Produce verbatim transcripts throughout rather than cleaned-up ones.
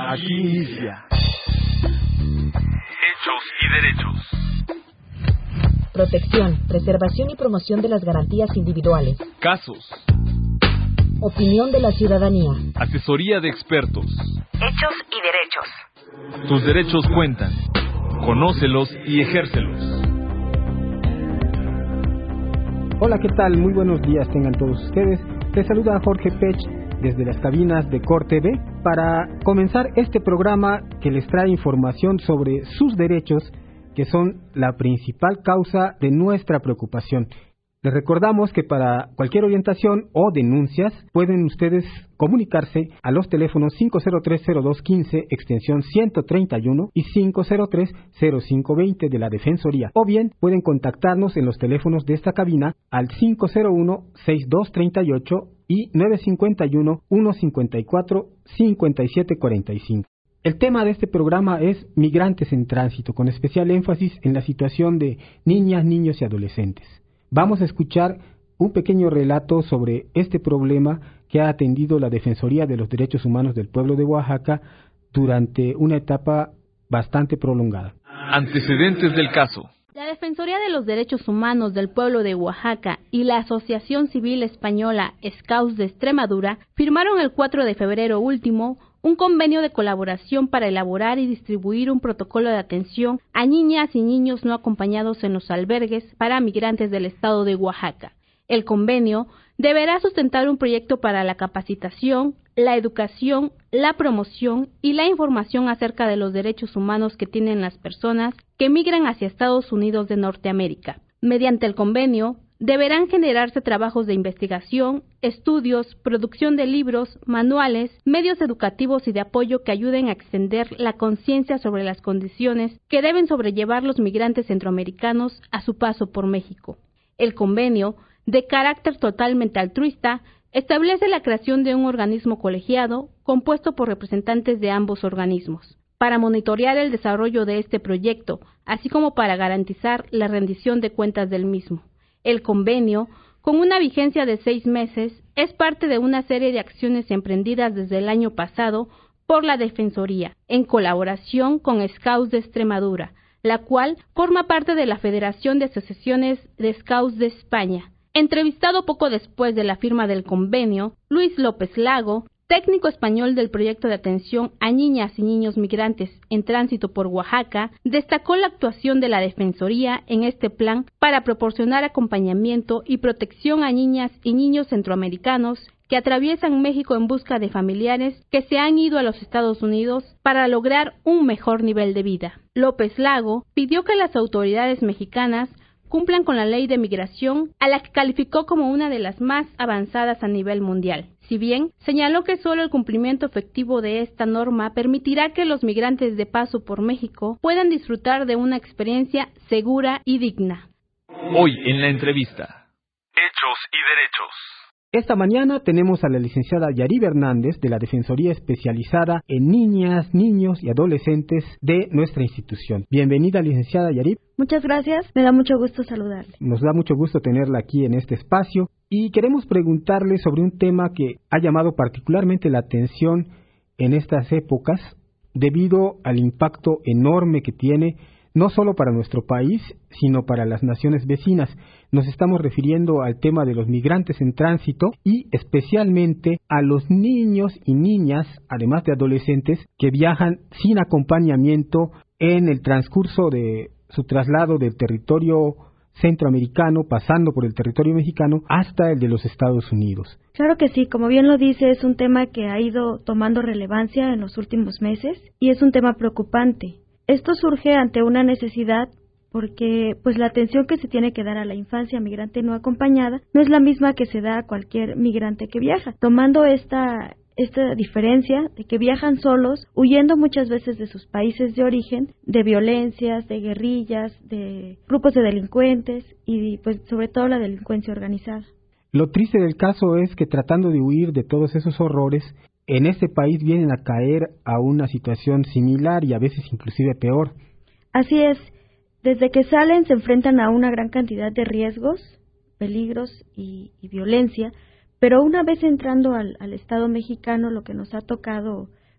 Aquí inicia Hechos y Derechos. Protección, preservación y promoción de las garantías individuales. Casos. Opinión de la ciudadanía. Asesoría de expertos. Hechos y derechos. Tus derechos cuentan. Conócelos y ejércelos. Hola, ¿qué tal? Muy buenos días tengan todos ustedes. Les saluda Jorge Pech desde las cabinas de Cor T V para comenzar este programa que les trae información sobre sus derechos, que son la principal causa de nuestra preocupación. Les recordamos que para cualquier orientación o denuncias pueden ustedes comunicarse a los teléfonos cinco cero tres cero dos uno cinco extensión ciento treinta y uno y cinco cero tres cero cinco veinte de la Defensoría, o bien pueden contactarnos en los teléfonos de esta cabina al cinco cero uno seis dos tres ocho y nueve cinco uno uno cinco cuatro cinco siete cuatro cinco. El tema de este programa es migrantes en tránsito, con especial énfasis en la situación de niñas, niños y adolescentes. Vamos a escuchar un pequeño relato sobre este problema que ha atendido la Defensoría de los Derechos Humanos del Pueblo de Oaxaca durante una etapa bastante prolongada. Antecedentes del caso. La Defensoría de los Derechos Humanos del Pueblo de Oaxaca y la Asociación Civil Española Scouts de Extremadura firmaron el cuatro de febrero último un convenio de colaboración para elaborar y distribuir un protocolo de atención a niñas y niños no acompañados en los albergues para migrantes del estado de Oaxaca. El convenio deberá sustentar un proyecto para la capacitación, la educación, la promoción y la información acerca de los derechos humanos que tienen las personas que migran hacia Estados Unidos de Norteamérica. Mediante el convenio, deberán generarse trabajos de investigación, estudios, producción de libros, manuales, medios educativos y de apoyo que ayuden a extender la conciencia sobre las condiciones que deben sobrellevar los migrantes centroamericanos a su paso por México. El convenio, de carácter totalmente altruista, establece la creación de un organismo colegiado compuesto por representantes de ambos organismos, para monitorear el desarrollo de este proyecto, así como para garantizar la rendición de cuentas del mismo. El convenio, con una vigencia de seis meses, es parte de una serie de acciones emprendidas desde el año pasado por la Defensoría, en colaboración con Scouts de Extremadura, la cual forma parte de la Federación de Asociaciones de Scouts de España. Entrevistado poco después de la firma del convenio, Luis López Lago, técnico español del proyecto de atención a niñas y niños migrantes en tránsito por Oaxaca, destacó la actuación de la Defensoría en este plan para proporcionar acompañamiento y protección a niñas y niños centroamericanos que atraviesan México en busca de familiares que se han ido a los Estados Unidos para lograr un mejor nivel de vida. López Lago pidió que las autoridades mexicanas cumplan con la ley de migración, a la que calificó como una de las más avanzadas a nivel mundial. Si bien señaló que solo el cumplimiento efectivo de esta norma permitirá que los migrantes de paso por México puedan disfrutar de una experiencia segura y digna. Hoy en la entrevista. Hechos y Derechos. Esta mañana tenemos a la licenciada Yarib Hernández de la Defensoría Especializada en Niñas, Niños y Adolescentes de nuestra institución. Bienvenida, licenciada Yarib. Muchas gracias, me da mucho gusto saludarle. Nos da mucho gusto tenerla aquí en este espacio y queremos preguntarle sobre un tema que ha llamado particularmente la atención en estas épocas debido al impacto enorme que tiene no solo para nuestro país, sino para las naciones vecinas. Nos estamos refiriendo al tema de los migrantes en tránsito y especialmente a los niños y niñas, además de adolescentes, que viajan sin acompañamiento en el transcurso de su traslado del territorio centroamericano, pasando por el territorio mexicano, hasta el de los Estados Unidos. Claro que sí, como bien lo dice, es un tema que ha ido tomando relevancia en los últimos meses y es un tema preocupante. Esto surge ante una necesidad porque pues la atención que se tiene que dar a la infancia migrante no acompañada no es la misma que se da a cualquier migrante que viaja. Tomando esta esta diferencia de que viajan solos, huyendo muchas veces de sus países de origen, de violencias, de guerrillas, de grupos de delincuentes y pues sobre todo la delincuencia organizada. Lo triste del caso es que tratando de huir de todos esos horrores, en este país vienen a caer a una situación similar y a veces inclusive peor. Así es, desde que salen se enfrentan a una gran cantidad de riesgos, peligros y, y violencia, pero una vez entrando al, al Estado mexicano lo que nos ha tocado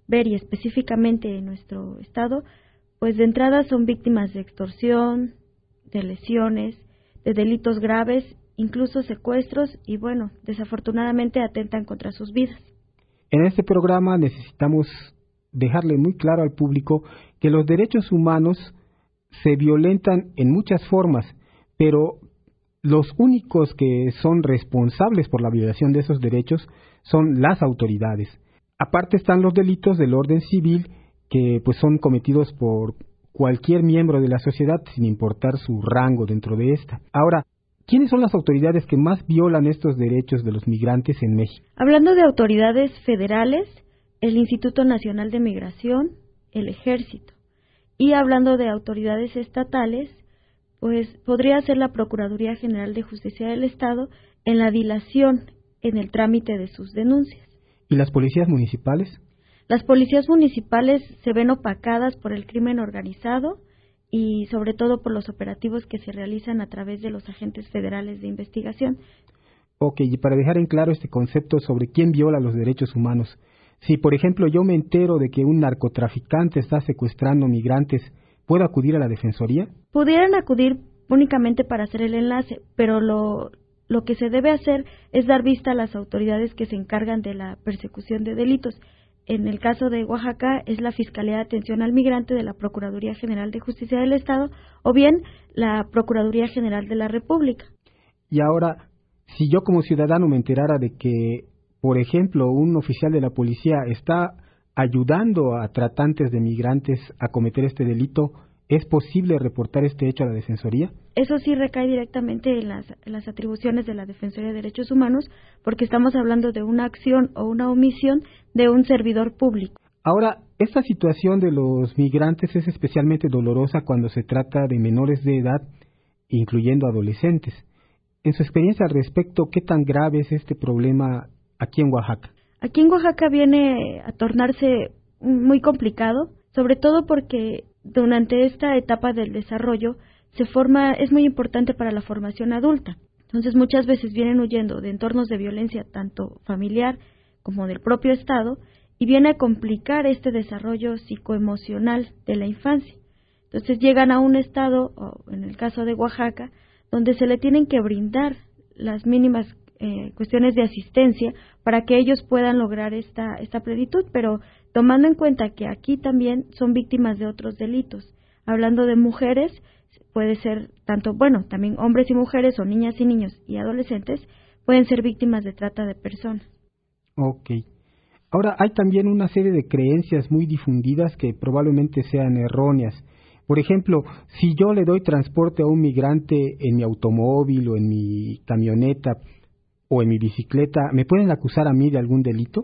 ver y específicamente en nuestro estado, pues de entrada son víctimas de extorsión, de lesiones, de delitos graves, incluso secuestros y bueno, desafortunadamente atentan contra sus vidas. En este programa necesitamos dejarle muy claro al público que los derechos humanos se violentan en muchas formas, pero los únicos que son responsables por la violación de esos derechos son las autoridades. Aparte están los delitos del orden civil que pues son cometidos por cualquier miembro de la sociedad sin importar su rango dentro de esta. Ahora, ¿quiénes son las autoridades que más violan estos derechos de los migrantes en México? Hablando de autoridades federales, el Instituto Nacional de Migración, el Ejército. Y hablando de autoridades estatales, pues podría ser la Procuraduría General de Justicia del Estado en la dilación en el trámite de sus denuncias. ¿Y las policías municipales? Las policías municipales se ven opacadas por el crimen organizado y sobre todo por los operativos que se realizan a través de los agentes federales de investigación. Ok, y para dejar en claro este concepto sobre quién viola los derechos humanos, si por ejemplo yo me entero de que un narcotraficante está secuestrando migrantes, ¿puedo acudir a la Defensoría? Pudieran acudir únicamente para hacer el enlace, pero lo, lo que se debe hacer es dar vista a las autoridades que se encargan de la persecución de delitos. En el caso de Oaxaca es la Fiscalía de Atención al Migrante de la Procuraduría General de Justicia del Estado o bien la Procuraduría General de la República. Y ahora, si yo como ciudadano me enterara de que, por ejemplo, un oficial de la policía está ayudando a tratantes de migrantes a cometer este delito, ¿es posible reportar este hecho a la Defensoría? Eso sí recae directamente en las, en las atribuciones de la Defensoría de Derechos Humanos, porque estamos hablando de una acción o una omisión de un servidor público. Ahora, esta situación de los migrantes es especialmente dolorosa cuando se trata de menores de edad, incluyendo adolescentes. En su experiencia al respecto, ¿qué tan grave es este problema aquí en Oaxaca? Aquí en Oaxaca viene a tornarse muy complicado, sobre todo porque durante esta etapa del desarrollo se forma, es muy importante para la formación adulta. Entonces muchas veces vienen huyendo de entornos de violencia tanto familiar como del propio Estado y viene a complicar este desarrollo psicoemocional de la infancia. Entonces llegan a un estado, o en el caso de Oaxaca, donde se le tienen que brindar las mínimas eh, cuestiones de asistencia para que ellos puedan lograr esta, esta plenitud, pero tomando en cuenta que aquí también son víctimas de otros delitos. Hablando de mujeres, puede ser tanto, bueno, también hombres y mujeres o niñas y niños y adolescentes pueden ser víctimas de trata de personas. Ok. Ahora, hay también una serie de creencias muy difundidas que probablemente sean erróneas. Por ejemplo, si yo le doy transporte a un migrante en mi automóvil o en mi camioneta o en mi bicicleta, ¿me pueden acusar a mí de algún delito?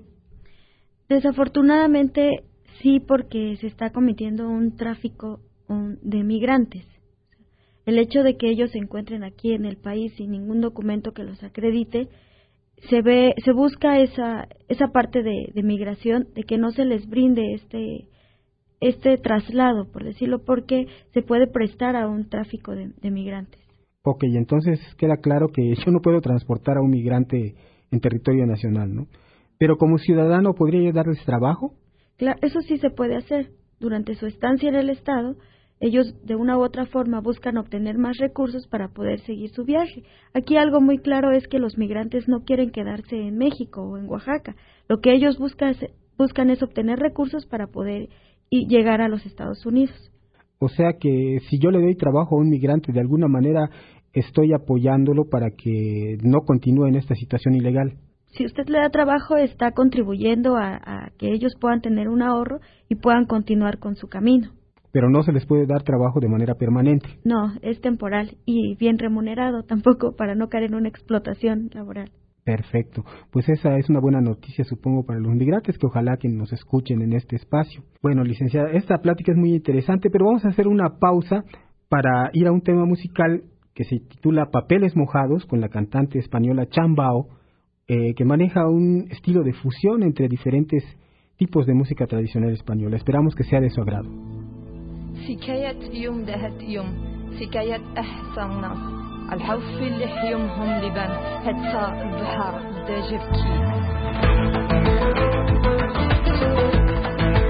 Desafortunadamente sí, porque se está cometiendo un tráfico um, de migrantes. El hecho de que ellos se encuentren aquí en el país sin ningún documento que los acredite, se ve, se busca esa esa parte de, de migración, de que no se les brinde este este traslado, por decirlo, porque se puede prestar a un tráfico de, de migrantes. Ok, entonces queda claro que yo no puedo transportar a un migrante en territorio nacional, ¿no? Pero como ciudadano, ¿podría yo darles trabajo? Claro, eso sí se puede hacer. Durante su estancia en el Estado, ellos de una u otra forma buscan obtener más recursos para poder seguir su viaje. Aquí algo muy claro es que los migrantes no quieren quedarse en México o en Oaxaca. Lo que ellos buscan es, buscan es obtener recursos para poder y llegar a los Estados Unidos. O sea que si yo le doy trabajo a un migrante, de alguna manera estoy apoyándolo para que no continúe en esta situación ilegal. Si usted le da trabajo, está contribuyendo a, a que ellos puedan tener un ahorro y puedan continuar con su camino. Pero no se les puede dar trabajo de manera permanente. No, es temporal y bien remunerado tampoco, para no caer en una explotación laboral. Perfecto, pues esa es una buena noticia, supongo, para los migrantes, que ojalá que nos escuchen en este espacio. Bueno, licenciada, esta plática es muy interesante, pero vamos a hacer una pausa para ir a un tema musical que se titula Papeles Mojados, con la cantante española Chambao, eh, que maneja un estilo de fusión entre diferentes tipos de música tradicional española. Esperamos que sea de su agrado. حكاية يوم دهت يوم حكاية أحسن ناس الحوف اللي حيومهم لبان هتسا البحر دا جبكي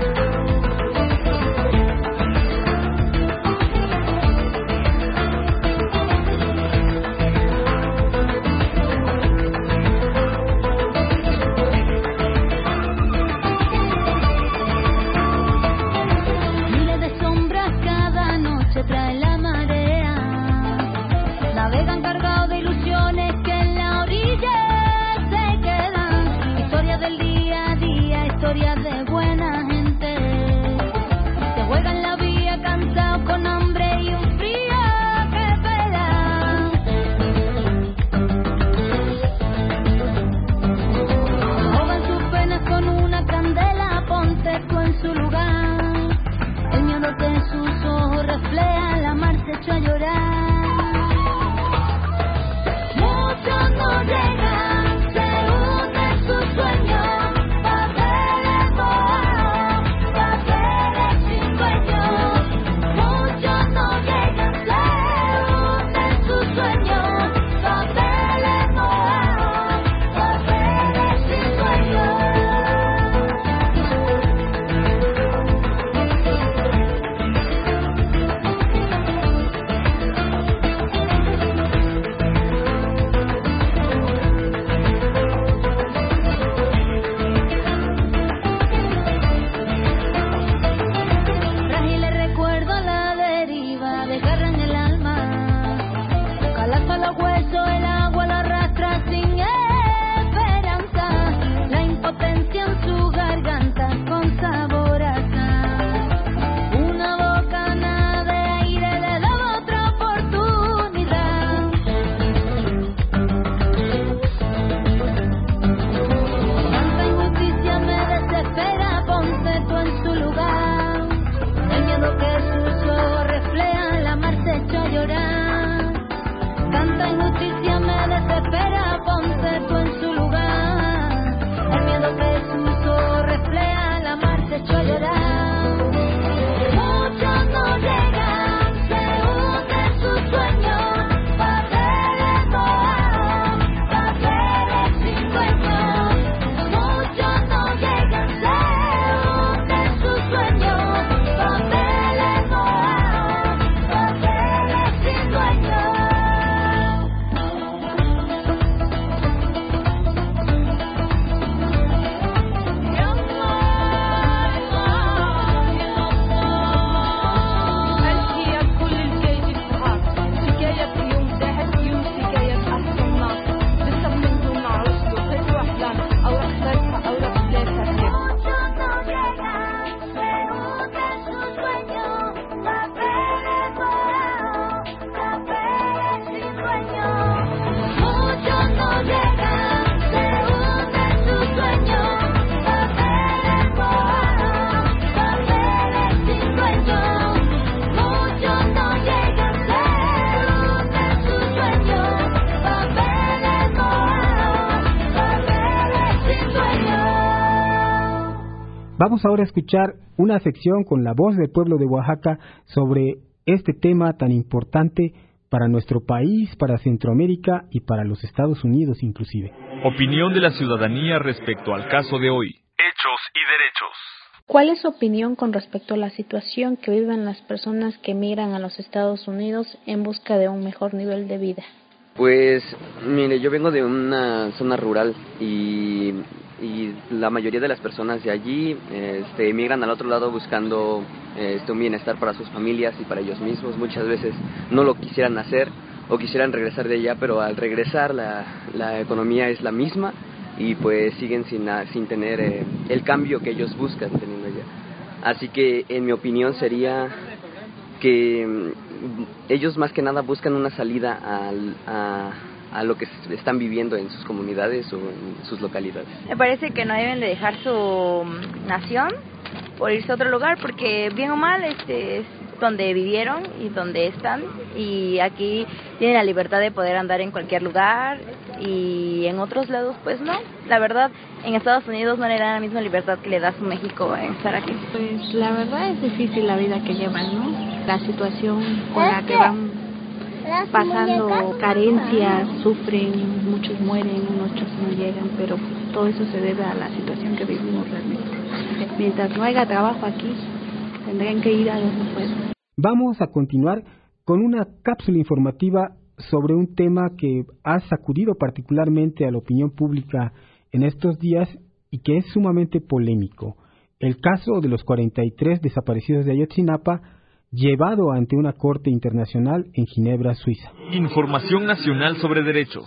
Vamos ahora a escuchar una sección con la voz del pueblo de Oaxaca sobre este tema tan importante para nuestro país, para Centroamérica y para los Estados Unidos inclusive. Opinión de la ciudadanía respecto al caso de hoy. Hechos y derechos. ¿Cuál es su opinión con respecto a la situación que viven las personas que emigran a los Estados Unidos en busca de un mejor nivel de vida? Pues, mire, yo vengo de una zona rural y, y la mayoría de las personas de allí este, emigran al otro lado buscando este, un bienestar para sus familias y para ellos mismos. Muchas veces no lo quisieran hacer o quisieran regresar de allá, pero al regresar la, la economía es la misma y pues siguen sin, sin tener eh, el cambio que ellos buscan teniendo allá. Así que en mi opinión sería que ellos más que nada buscan una salida al, a, a lo que están viviendo en sus comunidades o en sus localidades. Me parece que no deben de dejar su nación por irse a otro lugar, porque bien o mal este es donde vivieron y donde están, y aquí tienen la libertad de poder andar en cualquier lugar, y en otros lados pues no. La verdad, en Estados Unidos no le dan la misma libertad que le da su México en estar aquí. Pues la verdad es difícil la vida que llevan, ¿no? La situación con la que van pasando, carencias, sufren, muchos mueren, muchos no llegan, pero todo eso se debe a la situación que vivimos realmente. Mientras no haya trabajo aquí, tendrían que ir a donde puedan. Vamos a continuar con una cápsula informativa sobre un tema que ha sacudido particularmente a la opinión pública en estos días y que es sumamente polémico. El caso de los cuarenta y tres desaparecidos de Ayotzinapa, llevado ante una corte internacional en Ginebra, Suiza. Información nacional sobre derechos.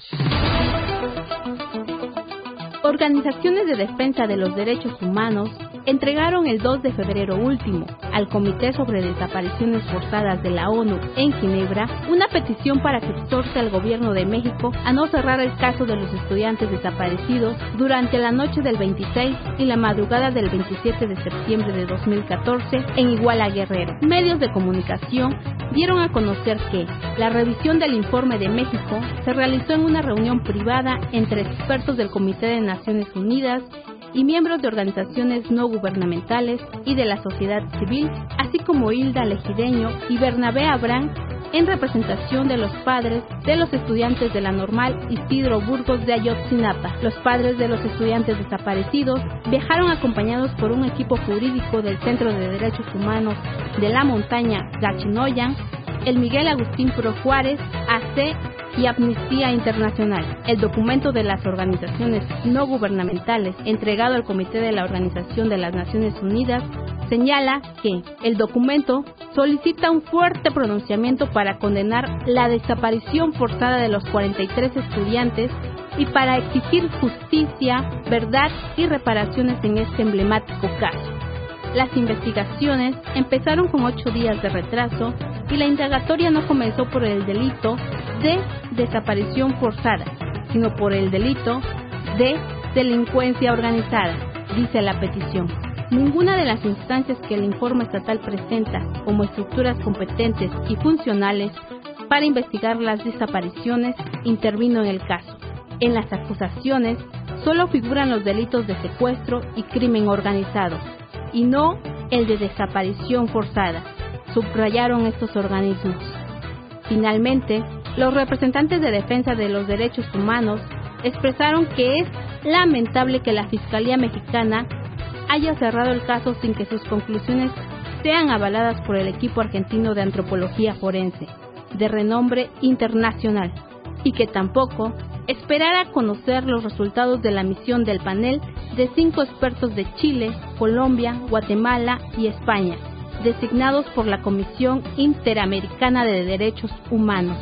Organizaciones de defensa de los derechos humanos entregaron el dos de febrero último al Comité sobre Desapariciones Forzadas de la ONU en Ginebra una petición para que exhorte al gobierno de México a no cerrar el caso de los estudiantes desaparecidos durante la noche del veintiséis y la madrugada del veintisiete de septiembre de dos mil catorce en Iguala, Guerrero. Medios de comunicación dieron a conocer que la revisión del informe de México se realizó en una reunión privada entre expertos del Comité de Naciones Unidas y miembros de organizaciones no gubernamentales y de la sociedad civil, así como Hilda Legideño y Bernabé Abrán, en representación de los padres de los estudiantes de la Normal Isidro Burgos de Ayotzinapa. Los padres de los estudiantes desaparecidos viajaron acompañados por un equipo jurídico del Centro de Derechos Humanos de la Montaña Gachinoyan, el Miguel Agustín Pro Juárez, A C y Amnistía Internacional. El documento de las organizaciones no gubernamentales entregado al Comité de la Organización de las Naciones Unidas señala que el documento solicita un fuerte pronunciamiento para condenar la desaparición forzada de los cuarenta y tres estudiantes y para exigir justicia, verdad y reparaciones en este emblemático caso. Las investigaciones empezaron con ocho días de retraso y la indagatoria no comenzó por el delito de desaparición forzada, sino por el delito de delincuencia organizada, dice la petición. Ninguna de las instancias que el informe estatal presenta como estructuras competentes y funcionales para investigar las desapariciones intervino en el caso. En las acusaciones solo figuran los delitos de secuestro y crimen organizado, y no el de desaparición forzada, subrayaron estos organismos. Finalmente, los representantes de defensa de los derechos humanos expresaron que es lamentable que la Fiscalía Mexicana haya cerrado el caso sin que sus conclusiones sean avaladas por el equipo argentino de antropología forense, de renombre internacional, y que tampoco esperara conocer los resultados de la misión del panel de cinco expertos de Chile, Colombia, Guatemala y España, designados por la Comisión Interamericana de Derechos Humanos.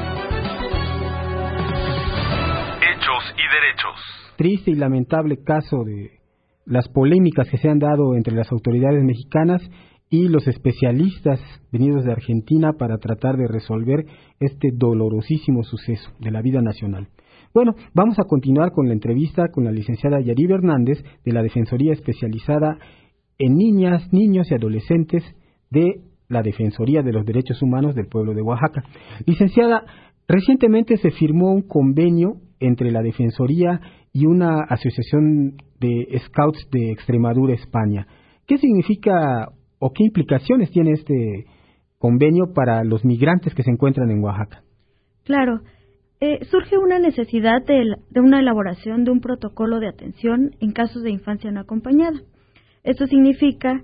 Hechos y derechos. Triste y lamentable caso de las polémicas que se han dado entre las autoridades mexicanas y los especialistas venidos de Argentina para tratar de resolver este dolorosísimo suceso de la vida nacional. Bueno, vamos a continuar con la entrevista con la licenciada Yaribe Hernández de la Defensoría Especializada en Niñas, Niños y Adolescentes de la Defensoría de los Derechos Humanos del Pueblo de Oaxaca. Licenciada, Recientemente se firmó un convenio entre la Defensoría y una asociación de Scouts de Extremadura, España. ¿Qué significa o qué implicaciones tiene este convenio para los migrantes que se encuentran en Oaxaca? Claro, eh, surge una necesidad de, de una elaboración de un protocolo de atención en casos de infancia no acompañada. Esto significa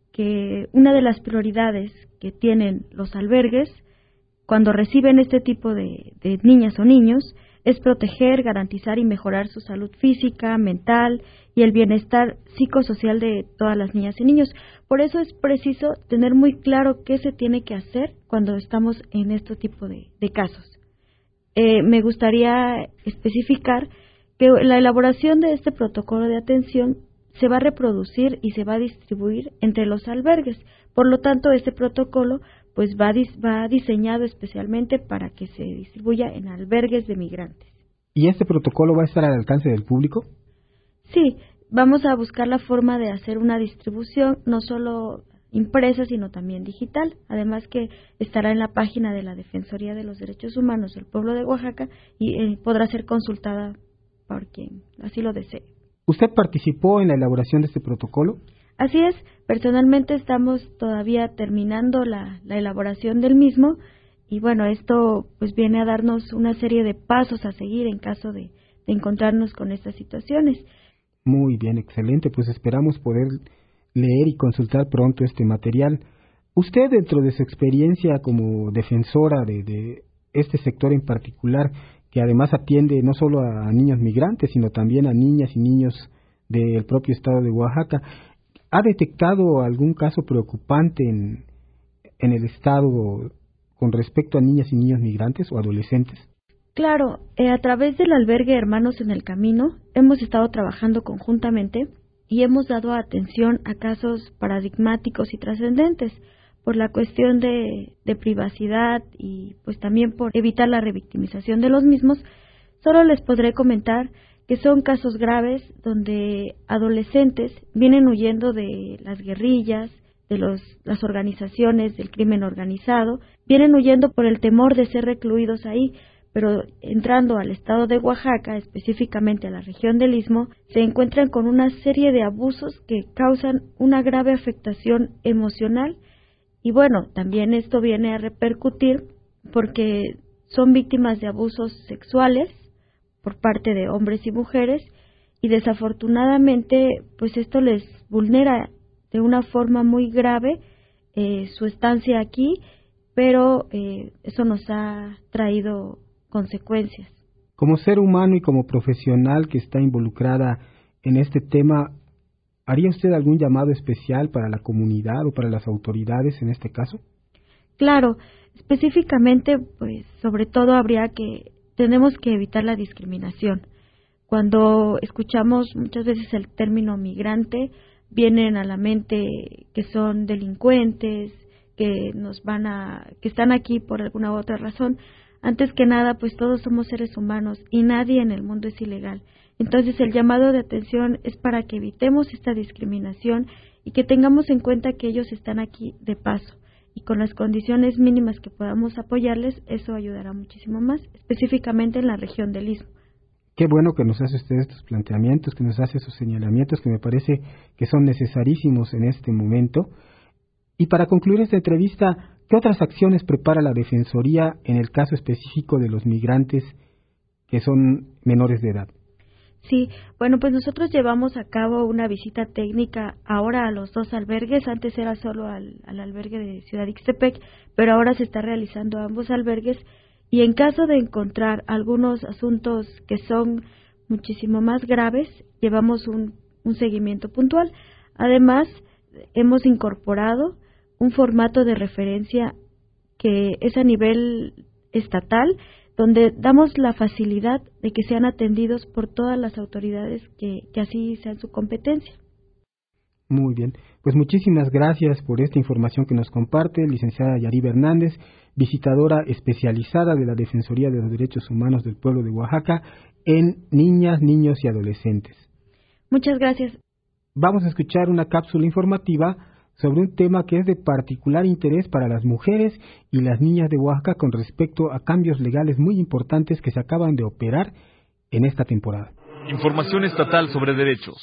que una de las prioridades que tienen los albergues cuando reciben este tipo de, de niñas o niños es proteger, garantizar y mejorar su salud física, mental y el bienestar psicosocial de todas las niñas y niños. Por eso es preciso tener muy claro qué se tiene que hacer cuando estamos en este tipo de, de casos. Eh, me gustaría especificar que la elaboración de este protocolo de atención se va a reproducir y se va a distribuir entre los albergues. Por lo tanto, este protocolo pues va, va diseñado especialmente para que se distribuya en albergues de migrantes. ¿Y este protocolo va a estar al alcance del público? Sí, vamos a buscar la forma de hacer una distribución no solo impresa, sino también digital. Además que estará en la página de la Defensoría de los Derechos Humanos del Pueblo de Oaxaca y eh, podrá ser consultada por quien así lo desee. ¿Usted participó en la elaboración de este protocolo? Así es, personalmente estamos todavía terminando la, la elaboración del mismo y bueno, esto pues viene a darnos una serie de pasos a seguir en caso de, de encontrarnos con estas situaciones. Muy bien, excelente, pues esperamos poder leer y consultar pronto este material. Usted, dentro de su experiencia como defensora de, de este sector en particular, que además atiende no solo a niños migrantes, sino también a niñas y niños del propio estado de Oaxaca, ¿ha detectado algún caso preocupante en, en el estado con respecto a niñas y niños migrantes o adolescentes? Claro, eh, a través del albergue Hermanos en el Camino hemos estado trabajando conjuntamente y hemos dado atención a casos paradigmáticos y trascendentes por la cuestión de, de privacidad y pues también por evitar la revictimización de los mismos. Solo les podré comentar que son casos graves donde adolescentes vienen huyendo de las guerrillas, de los, las organizaciones del crimen organizado, vienen huyendo por el temor de ser recluidos ahí, pero entrando al estado de Oaxaca, específicamente a la región del Istmo, se encuentran con una serie de abusos que causan una grave afectación emocional y bueno, también esto viene a repercutir porque son víctimas de abusos sexuales por parte de hombres y mujeres y desafortunadamente pues esto les vulnera de una forma muy grave eh, su estancia aquí, pero eh, eso nos ha traído consecuencias. Como ser humano y como profesional que está involucrada en este tema, ¿haría usted algún llamado especial para la comunidad o para las autoridades en este caso? Claro, específicamente pues sobre todo habría que tenemos que evitar la discriminación. Cuando escuchamos muchas veces el término migrante, vienen a la mente que son delincuentes, que nos van a, que están aquí por alguna u otra razón. Antes que nada, pues todos somos seres humanos y nadie en el mundo es ilegal. Entonces el llamado de atención es para que evitemos esta discriminación y que tengamos en cuenta que ellos están aquí de paso. Y con las condiciones mínimas que podamos apoyarles, eso ayudará muchísimo más, específicamente en la región del Istmo. Qué bueno que nos hace usted estos planteamientos, que nos hace esos señalamientos que me parece que son necesarísimos en este momento. Y para concluir esta entrevista, ¿qué otras acciones prepara la Defensoría en el caso específico de los migrantes que son menores de edad? Sí, bueno, pues nosotros llevamos a cabo una visita técnica ahora a los dos albergues. Antes era solo al, al albergue de Ciudad Ixtepec, pero ahora se está realizando a ambos albergues y en caso de encontrar algunos asuntos que son muchísimo más graves, llevamos un, un seguimiento puntual. Además, hemos incorporado un formato de referencia que es a nivel estatal, donde damos la facilidad de que sean atendidos por todas las autoridades que, que así sean su competencia. Muy bien, pues muchísimas gracias por esta información que nos comparte, licenciada Yaribe Hernández, visitadora especializada de la Defensoría de los Derechos Humanos del Pueblo de Oaxaca en niñas, niños y adolescentes. Muchas gracias. Vamos a escuchar una cápsula informativa sobre un tema que es de particular interés para las mujeres y las niñas de Oaxaca con respecto a cambios legales muy importantes que se acaban de operar en esta temporada. Información estatal sobre derechos.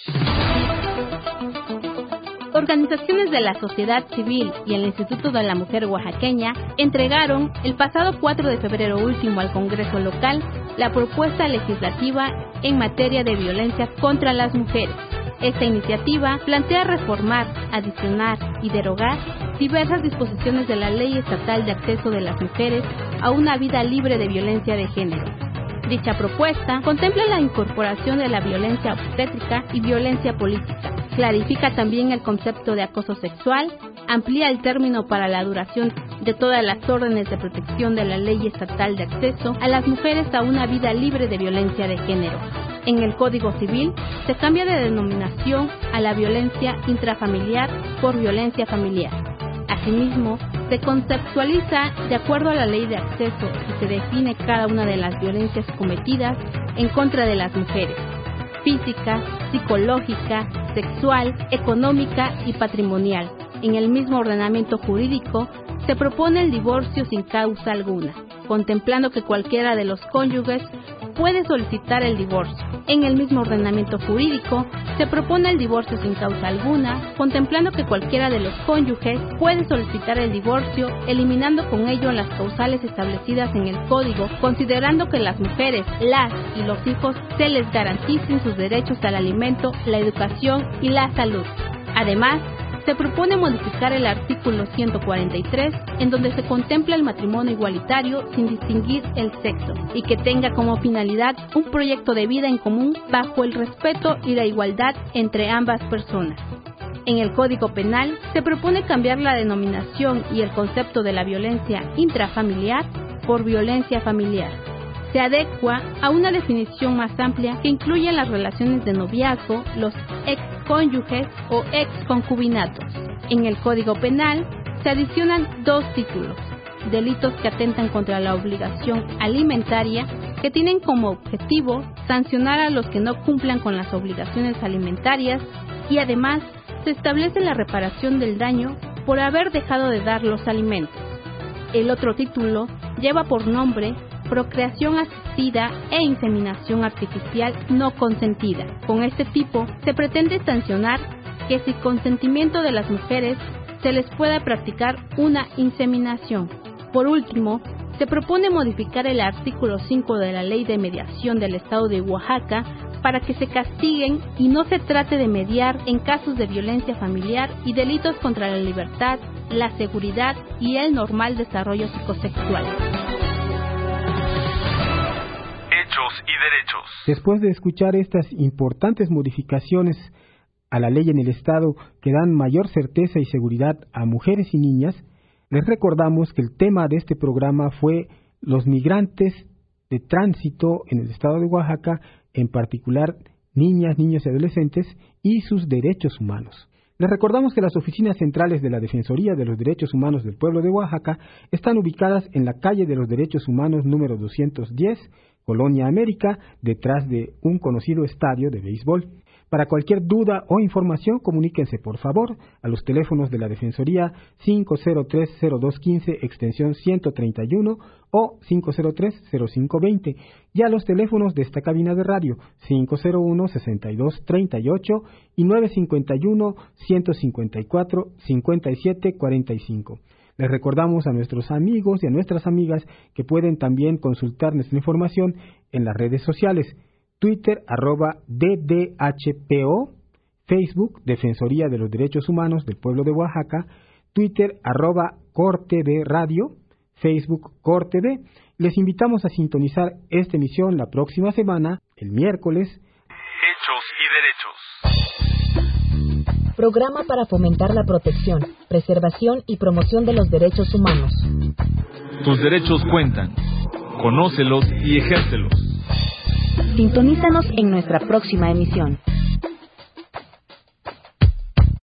Organizaciones de la sociedad civil y el Instituto de la Mujer Oaxaqueña entregaron el pasado cuatro de febrero último al Congreso local la propuesta legislativa en materia de violencia contra las mujeres. Esta iniciativa plantea reformar, adicionar y derogar diversas disposiciones de la Ley Estatal de Acceso de las Mujeres a una vida libre de violencia de género. Dicha propuesta contempla la incorporación de la violencia obstétrica y violencia política. Clarifica también el concepto de acoso sexual, amplía el término para la duración de todas las órdenes de protección de la Ley Estatal de Acceso a las Mujeres a una vida libre de violencia de género. En el Código Civil se cambia de denominación a la violencia intrafamiliar por violencia familiar. Asimismo, se conceptualiza de acuerdo a la ley de acceso y se define cada una de las violencias cometidas en contra de las mujeres: física, psicológica, sexual, económica y patrimonial. En el mismo ordenamiento jurídico se propone el divorcio sin causa alguna, contemplando que cualquiera de los cónyuges puede solicitar el divorcio. En el mismo ordenamiento jurídico se propone el divorcio sin causa alguna, contemplando que cualquiera de los cónyuges puede solicitar el divorcio, eliminando con ello las causales establecidas en el Código, considerando que las mujeres, las y los hijos se les garanticen sus derechos al alimento, la educación y la salud. Además, se propone modificar el artículo ciento cuarenta y tres, en donde se contempla el matrimonio igualitario sin distinguir el sexo, y que tenga como finalidad un proyecto de vida en común bajo el respeto y la igualdad entre ambas personas. En el Código Penal se propone cambiar la denominación y el concepto de la violencia intrafamiliar por violencia familiar. Se adecua a una definición más amplia que incluye las relaciones de noviazgo, los excónyuges o exconcubinatos. En el Código Penal se adicionan dos títulos: delitos que atentan contra la obligación alimentaria, que tienen como objetivo sancionar a los que no cumplan con las obligaciones alimentarias, y además se establece la reparación del daño por haber dejado de dar los alimentos. El otro título lleva por nombre procreación asistida e inseminación artificial no consentida. Con este tipo se pretende sancionar que sin consentimiento de las mujeres se les pueda practicar una inseminación. Por último, se propone modificar el artículo cinco de la Ley de Mediación del Estado de Oaxaca para que se castiguen y no se trate de mediar en casos de violencia familiar y delitos contra la libertad, la seguridad y el normal desarrollo psicosexual. Hechos y derechos. Después de escuchar estas importantes modificaciones a la ley en el Estado que dan mayor certeza y seguridad a mujeres y niñas, les recordamos que el tema de este programa fue los migrantes de tránsito en el Estado de Oaxaca, en particular niñas, niños y adolescentes, y sus derechos humanos. Les recordamos que las oficinas centrales de la Defensoría de los Derechos Humanos del Pueblo de Oaxaca están ubicadas en la calle de los Derechos Humanos número doscientos diez, Colonia América, detrás de un conocido estadio de béisbol. Para cualquier duda o información, comuníquense por favor a los teléfonos de la Defensoría cinco cero tres cero dos uno cinco extensión ciento treinta y uno o cinco cero tres cero cinco veinte y a los teléfonos de esta cabina de radio cinco cero uno sesenta y dos treinta y ocho y nueve cincuenta y uno ciento cincuenta y cuatro cincuenta y siete cuarenta y cinco. Les recordamos a nuestros amigos y a nuestras amigas que pueden también consultar nuestra información en las redes sociales: Twitter, arroba D D H P O, Facebook, Defensoría de los Derechos Humanos del Pueblo de Oaxaca, Twitter, arroba CorTV Radio, Facebook, CorTV. Les invitamos a sintonizar esta emisión la próxima semana, el miércoles. Hechos y derechos. Programa para fomentar la protección, preservación y promoción de los derechos humanos. Tus derechos cuentan. Conócelos y ejércelos. Sintonízanos en nuestra próxima emisión.